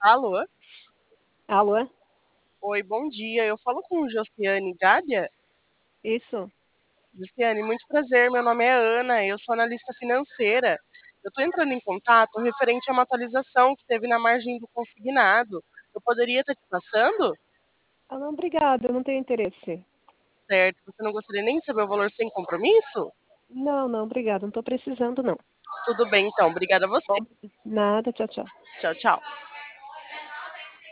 Alô? Alô? Oi, bom dia. Eu falo com Josiane Gábia. Isso? Josiane, muito prazer. Meu nome é Ana, eu sou analista financeira. Eu estou entrando em contato referente a uma atualização que teve na margem do consignado. Eu poderia estar te passando? Ah, não, obrigada, eu não tenho interesse. Certo. Você não gostaria nem de saber o valor sem compromisso? Não, obrigada, não estou precisando, não. Tudo bem, então. Obrigada a você. Bom, nada, tchau, tchau. Tchau, tchau.